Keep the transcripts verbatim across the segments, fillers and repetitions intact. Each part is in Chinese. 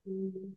嗯，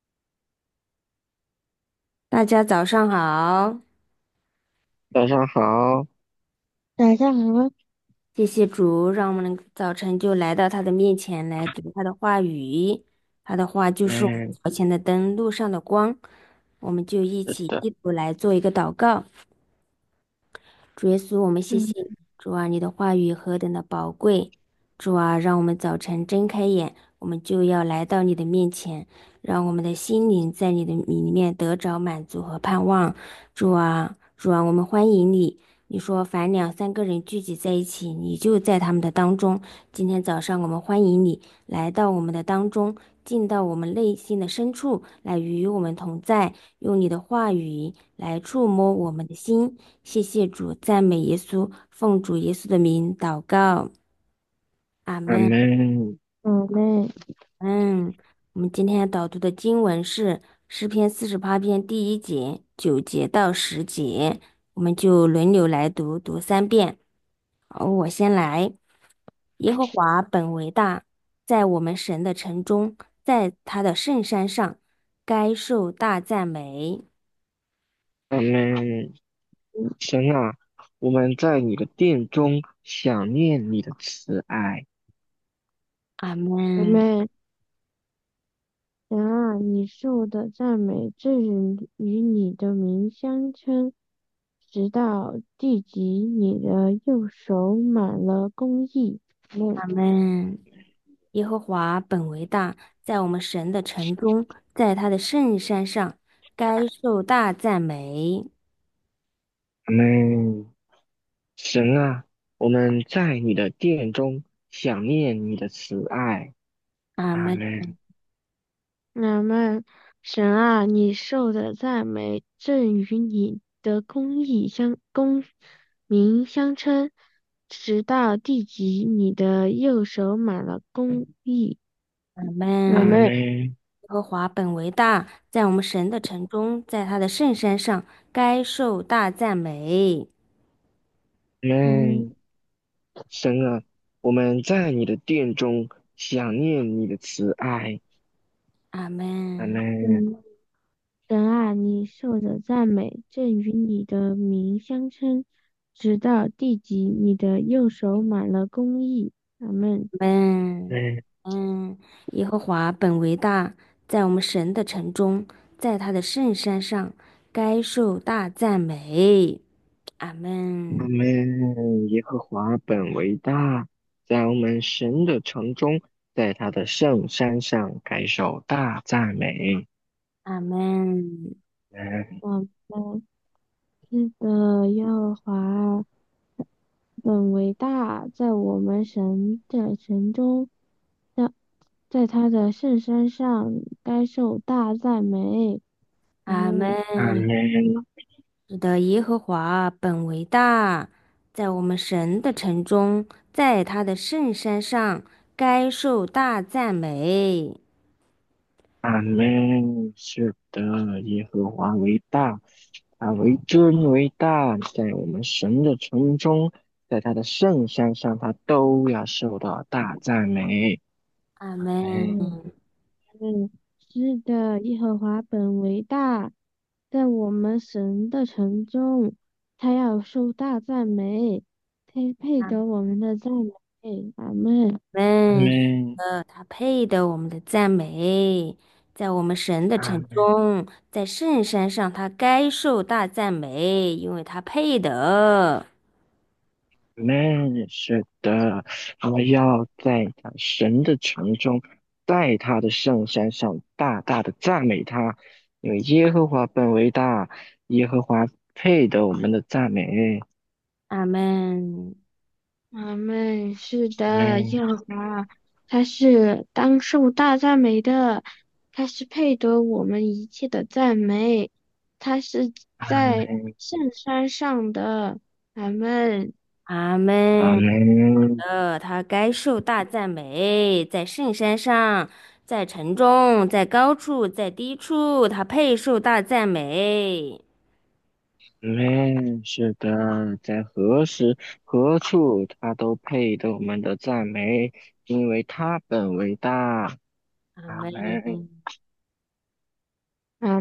大家早上好， 早上好。 早上好。谢谢主，让我们能早晨就来到他的面前来读他的话语，他的话就是我们嗯， 脚前的灯，路上的光。我们就一是的。 起一起来做一个祷告。主耶稣，我们谢谢嗯， 你，主啊，你的话语何等的宝贵，主啊，让我们早晨睁开眼，我们就要来到你的面前，让我们的心灵在你的里面得着满足和盼望。主啊，主啊，我们欢迎你。你说，凡两三个人聚集在一起，你就在他们的当中。今天早上，我们欢迎你来到我们的当中，进到我们内心的深处，来与我们同在，用你的话语来触摸我们的心。谢谢主，赞美耶稣，奉主耶稣的名祷告，阿阿门。 门。 好嘞。嗯，我们今天导读的经文是诗篇四十八篇第一节、九节到十节，我们就轮流来读，读三遍。好，我先来。耶和华本为大，在我们神的城中，在他的圣山上，该受大赞美。 阿门。神啊，我们在你的殿中想念你的慈爱。 阿门。 姐妹，神啊，你受的赞美正与你的名相称，直到地极，你的右手满了公义。妹， 阿门。耶和华本为大，在我们神的城中，在他的圣山上，该受大赞美。 阿门。神啊，我们在你的殿中想念你的慈爱。 阿门。 阿门。 那么，神啊，你受的赞美正与你的公义相公名相称，直到地极，你的右手满了公义。 阿门。 阿妹， 门。 耶和华本为大，在我们神的城中，在他的圣山上，该受大赞美。 阿嗯， 门。神啊，我们在你的殿中想念你的慈爱。 阿阿门。 门。 嗯，神啊，你受的赞美正与你的名相称，直到地极，你的右手满了公义。阿门。 门。 嗯。 嗯，耶和华本为大，在我们神的城中，在他的圣山上，该受大赞美。阿门。 我们耶和华本为大，在我们神的城中，在他的圣山上，该受大赞美。 阿门。 嗯。 我们是的，耶和华本为大，在我们神的城中，在在他的圣山上，该受大赞美。阿阿门。 阿门。 门。 是的，耶和华本为大，在我们神的城中，在他的圣山上，该受大赞美。 阿门。是的，耶和华为大，他为尊为大，在我们神的城中，在他的圣山上，他都要受到大赞美。 阿门。 嗯。 嗯，是的，耶和华本为大，在我们神的城中，他要受大赞美，他配得我们的赞美。阿门。 阿门，是门。 的，他配得我们的赞美，在我们神的城阿门。 中，在圣山上，他该受大赞美，因为他配得。 们是的，我要在他神的城中，在他的圣山上大大的赞美他，因为耶和华本为大，耶和华配得我们的赞美。 阿门。 阿门。是的， 们。 耶和华，他是当受大赞美的，他是配得我们一切的赞美，他是阿在门。 圣山上的。阿门。 阿阿门。 门。 呃，他该受大赞美，在圣山上，在城中，在高处，在低处，他配受大赞美。 阿门。是的，在何时何处，他都配得我们的赞美，因为他本为大。 阿阿门。 门。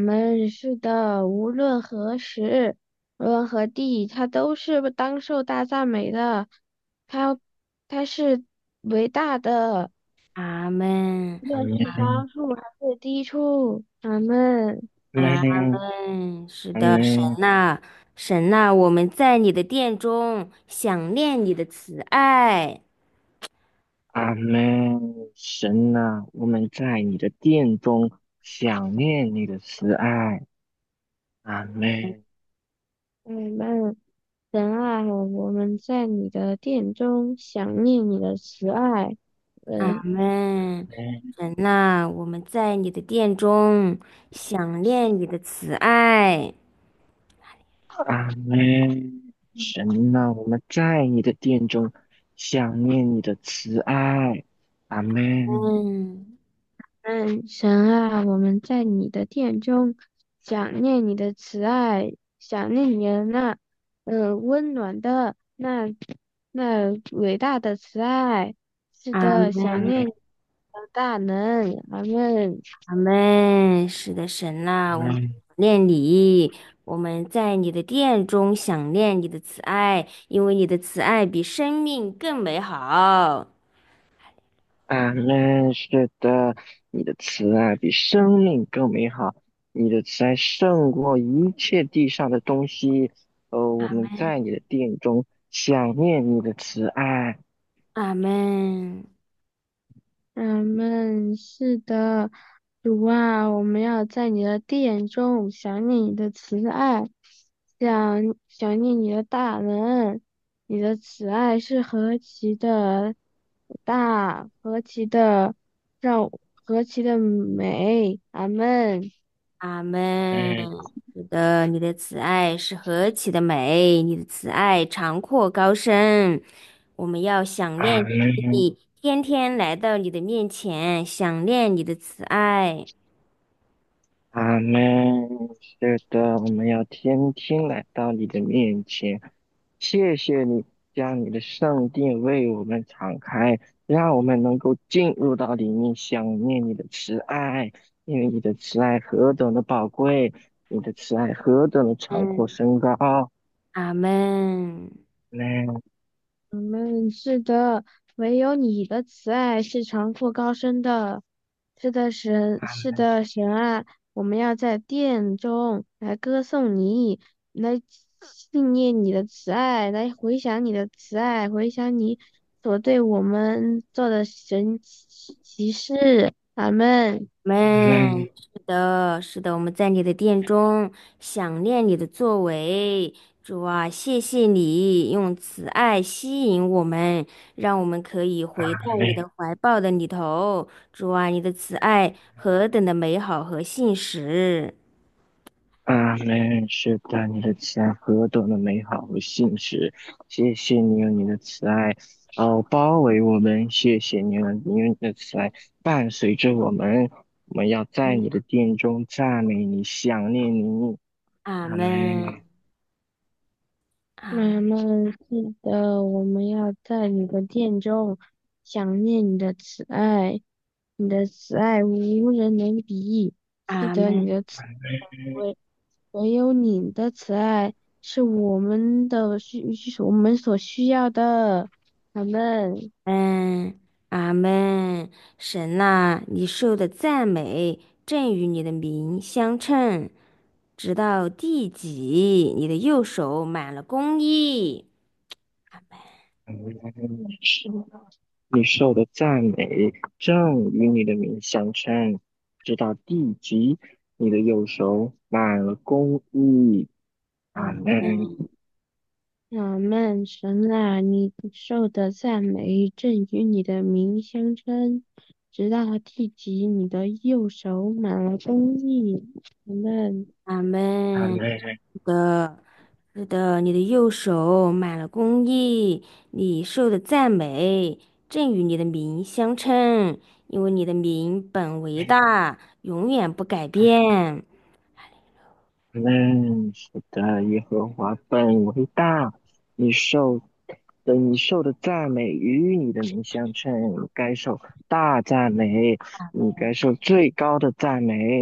们是的，无论何时，无论何地，他都是当受大赞美的。他他是伟大的， 阿门， 无论是高处还是低处。阿门。 阿门， 门。是的，神阿门， 呐，神呐，我们在你的殿中想念你的慈爱。 阿门。神啊，我们在你的殿中想念你的慈爱。阿门， 阿门。神啊，我们在你的殿中想念你的慈爱。 阿嗯， 门。神呐，我们在你的殿中想念你的慈爱。 阿门。神啊，我们在你的殿中想念你的慈爱。阿门， 嗯， 嗯，神啊，我们在你的殿中想念你的慈爱，想念你的那呃温暖的那那伟大的慈爱。是阿的，想念你门。 的大能。阿门。 阿门。是的，神呐，我们想阿门， 念你，我们在你的殿中想念你的慈爱，因为你的慈爱比生命更美好。 阿门。是的，你的慈爱比生命更美好，你的慈爱胜过一切地上的东西。哦，我们在你的殿中想念你的慈爱。 阿门。 阿门。是的，主啊，我们要在你的殿中想念你的慈爱，想想念你的大能。你的慈爱是何其的大，何其的让，何其的美。阿门。 阿门。 嗯， 是的，你的慈爱是何其的美，你的慈爱长阔高深。我们要想阿念门。 你，天天来到你的面前，想念你的慈爱。 阿门。是的，我们要天天来到你的面前，谢谢你将你的圣殿为我们敞开，让我们能够进入到里面，想念你的慈爱，因为你的慈爱何等的宝贵，你的慈爱何等的长阔嗯， 深高。 阿门。 阿我们是的，唯有你的慈爱是长阔高深的。是的，神，是的，神啊，我们要在殿中来歌颂你，来纪念你的慈爱，来回想你的慈爱，回想你所对我们做的神奇奇事。阿门。 们， 门， 是的，是的，我们在你的殿中想念你的作为，主啊，谢谢你用慈爱吸引我们，让我们可以回到你的怀抱的里头。主啊，你的慈爱何等的美好和信实。 阿门。是的，你的慈爱何等的美好和信实，谢谢你用你的慈爱，哦，包围我们，谢谢你用你用你的慈爱伴随着我们，我们要在你的殿中赞美你，想念你。 阿阿门。 门。阿阿门。是的，我们要在你的殿中想念你的慈爱，你的慈爱无人能比。是的，你阿门。 的慈唯唯有你的慈爱是我们的需，是我们所需要的。阿门。 嗯，阿门。神呐，你受的赞美正与你的名相称，直到地极，你的右手满了公义。 阿门。是的，你受的赞美正与你的名相称，直到地极，你的右手满了公义。阿阿门。 门。 阿门。神啊，你受的赞美正与你的名相称，直到地极，你的右手满了公义。阿门。 阿门。 阿门。 是的，是的，你的右手满了公义，你受的赞美正与你的名相称，因为你的名本为大，永远不改变。 认识的耶和华本为大，你受的你受的赞美与你的名相称，你该受大赞美，你该受最高的赞美。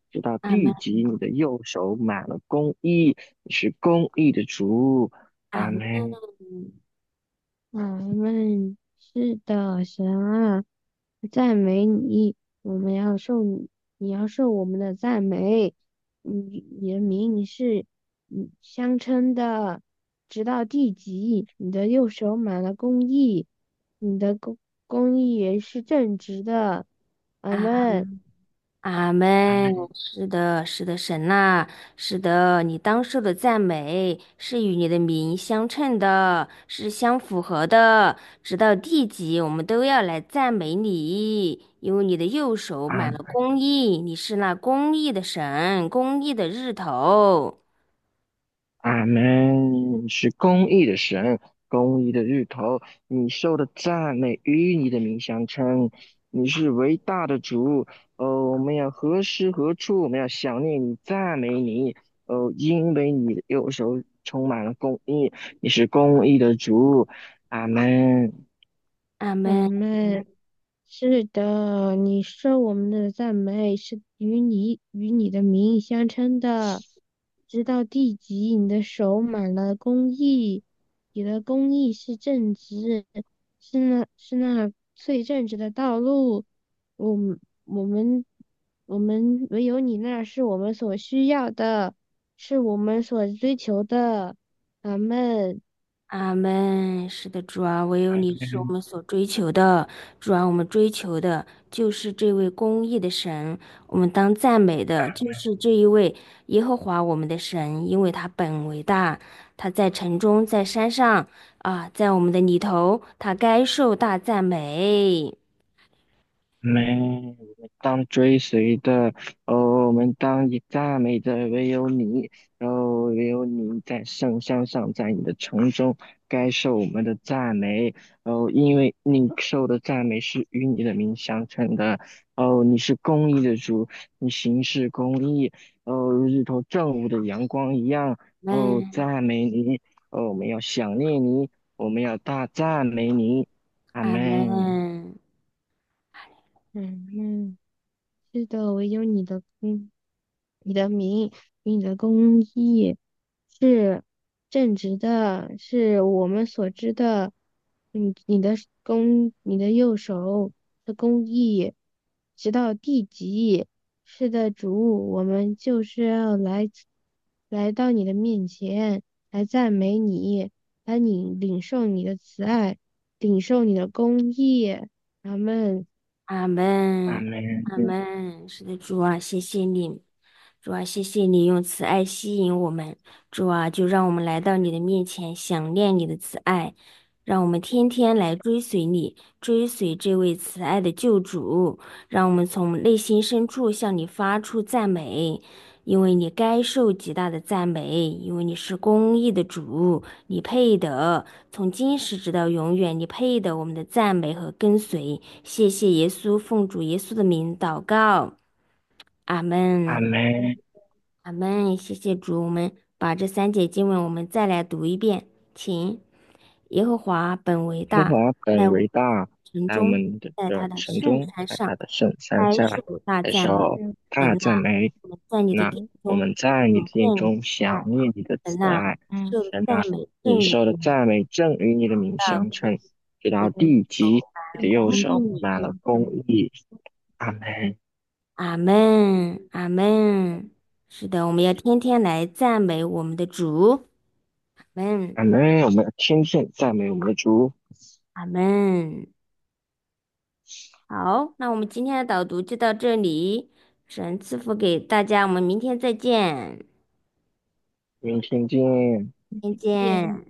直到阿门， 地极。你的右手满了公义，你是公义的主。 阿门， 阿门。 俺们是的，神啊，赞美你，我们要受你，你要受我们的赞美。你你的名是嗯相称的，直到地极。你的右手满了公义，你的公公义也是正直的。阿门。 阿门。 阿门。 是的，是的，神呐、是的，你当受的赞美是与你的名相称的，是相符合的。直到地极，我们都要来赞美你，因为你的右手满了阿公义，你是那公义的神，公义的日头。 阿门，是公义的神，公义的日头，你受的赞美与你的名相称。你是伟大的主。哦，我们要何时何处，我们要想念你，赞美你。哦，因为你的右手充满了公义，你是公义的主。阿门。 阿门， 阿门。是的，你受我们的赞美是与你与你的名相称的，直到地极，你的手满了公义，你的公义是正直，是那是那最正直的道路。我们我们我们唯有你那是我们所需要的，是我们所追求的。阿门。 阿门。是的，主啊，唯有你是我阿门。 们所追求的。主啊，我们追求的就是这位公义的神，我们当赞美的就是这一位耶和华我们的神，因为他本为大，他在城中，在山上啊，在我们的里头，他该受大赞美。 们当追随的，哦，我们当以赞美的唯有你，哦，唯有你在圣山上，在你的城中，该受我们的赞美，哦，因为你受的赞美是与你的名相称的，哦，你是公义的主，你行事公义，哦，日头正午的阳光一样，哦， 阿赞美你，哦，我们要想念你，我们要大赞美你。阿阿门。 门， 嗯嗯。是的，唯有你的公，你的名与你的公义是正直的，是我们所知的。你你的公，你的右手的公义，直到地极。是的，主，我们就是要来来到你的面前，来赞美你，来领领受你的慈爱，领受你的公义。阿门。 阿门， 阿门。 阿门。是的，主啊，谢谢你。主啊，谢谢你用慈爱吸引我们，主啊，就让我们来到你的面前，想念你的慈爱，让我们天天来追随你，追随这位慈爱的救主，让我们从内心深处向你发出赞美，因为你该受极大的赞美，因为你是公义的主，你配得，从今时直到永远，你配得我们的赞美和跟随。谢谢耶稣，奉主耶稣的名祷告，阿门。 阿门。 阿门，谢谢主，我们把这三节经文我们再来读一遍，请。耶和华本为耶和大， 华本在我为大，在我城中， 们的在他的的圣城中， 山上， 在他的圣山该下， 受大来赞美。 受大神啊， 赞美。 我们在你的那殿我中们在你的听见你的殿中爱， 想念你的慈神啊， 爱。 嗯。 受神啊， 赞美你受的正与你赞美正与你的名到相称，直到你的地极，你的右公手义。 满了公义。阿门。 阿门，阿门。是的，我们要天天来赞美我们的主。阿门， 阿门。我们要天天赞美我们的主。 阿门。好，那我们今天的导读就到这里，神赐福给大家，我们明天再见， 明天见。 再见。